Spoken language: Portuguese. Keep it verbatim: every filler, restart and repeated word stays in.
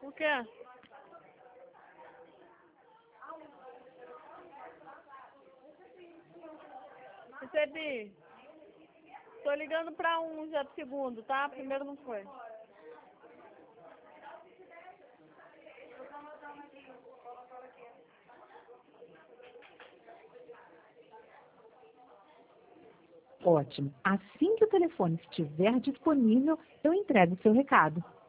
O quê? Recebi. Tô ligando pra um já pro segundo, tá? Primeiro não foi. Ótimo. Assim que o telefone estiver disponível, eu entrego o seu recado.